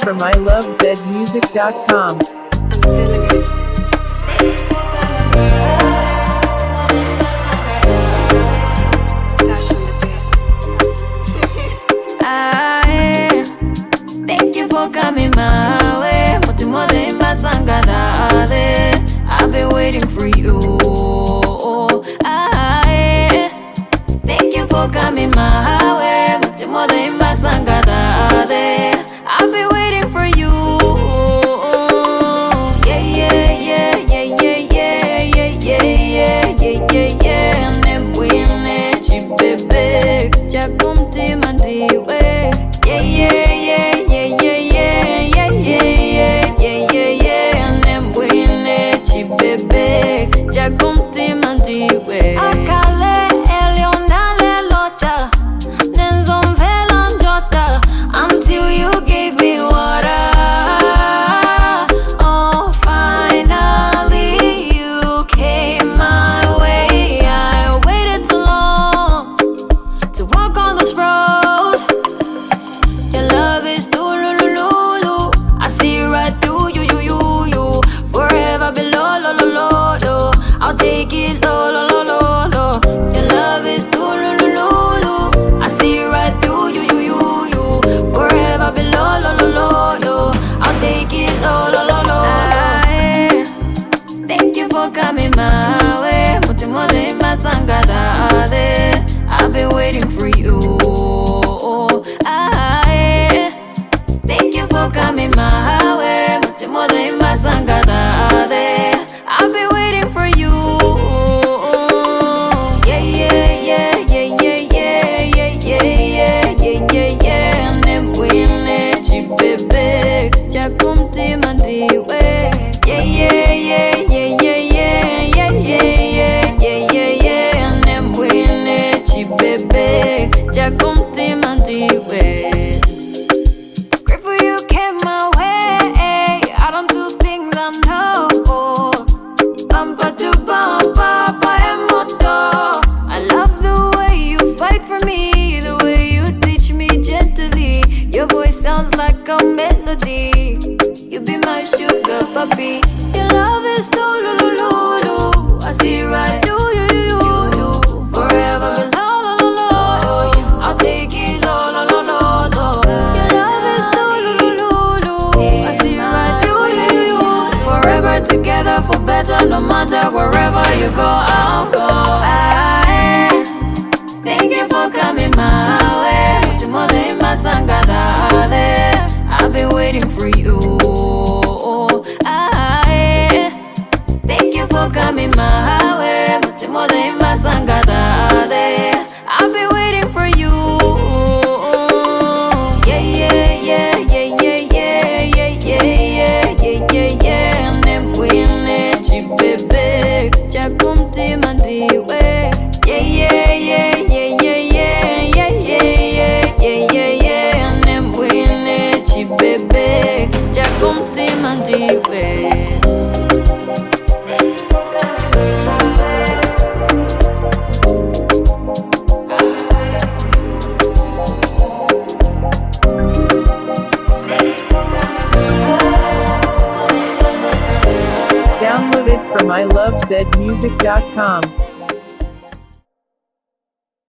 from ilovezmusic.com. I'm feeling it. Stash on the beat. Thank you for coming my way. Mutimode imbasangada. I've been waiting for you. Thank you for coming my way. Mutimode imbasangada. I've been waiting for you. Yeah, yeah, yeah, yeah, yeah, yeah, yeah, yeah, yeah, yeah, yeah, yeah. Nemwine chibebe, chakumti mandiwe. Yeah, yeah, yeah, yeah, yeah, yeah, yeah, yeah, yeah, yeah, yeah. Nemwine chibebe, chakumti mandiwe. Akale elionale lota, nenzomvela njota, until you gave me water. Oh, finally you came my way. I waited too long to walk on this road. Your love is do-lu-lu-lu-lu. I see right through you, you, you, you. Forever below, lo, lo, lo, lo. I'll take it, lo, lo, lo, lo, lo. Your love is do-lu-lu-lu-lu. I see right through you, you, you, you. Forever below, lo, lo, lo, lo. I'll take it, lo, lo, lo, lo. Thank you for coming my way. Mutimode imbasangada. I've been waiting for you. Thank you for coming my way. Mutimode imbasangada. I've been waiting for you. Yeah, yeah, yeah, yeah, yeah, yeah, yeah, yeah, yeah, yeah, yeah, yeah. Nemwine chibebe, chakumti mandiwe. Yeah, yeah, yeah, yeah, yeah, yeah, yeah, yeah, yeah, yeah, yeah, yeah. Nemwine chibebe, chakumti mandiwe. Grateful you came my way. I don't do things I know. Bumper to bumper, emoto. I love the way you fight for me, the way you teach me gently. Your voice sounds like a melody. You be my sugar puppy. Your love is do-lu-lu-lu-lu. I see right through you, you, you. Forever below, lo, lo, lo. I'll take it, lo, lo, lo, lo, lo. Your love is do-lu-lu-lu-lu. I see right through you, you. Forever together for better, no matter wherever you go, I'll go. Thank you for coming my way. Mutimode imbasangada. I've been waiting for you. Thank you for coming my way. Mutimode imbasangada. I've been waiting for you. Yeah, yeah, yeah, yeah, yeah, yeah, yeah, yeah, yeah, yeah, yeah, yeah. Nemwine chibebe, chakumti mandiwe. Yeah, yeah, yeah, yeah, yeah, yeah, yeah, yeah, yeah, yeah, yeah, yeah. Nemwine chibebe, chakumti mandiwe. Download it from ilovezmusic.com.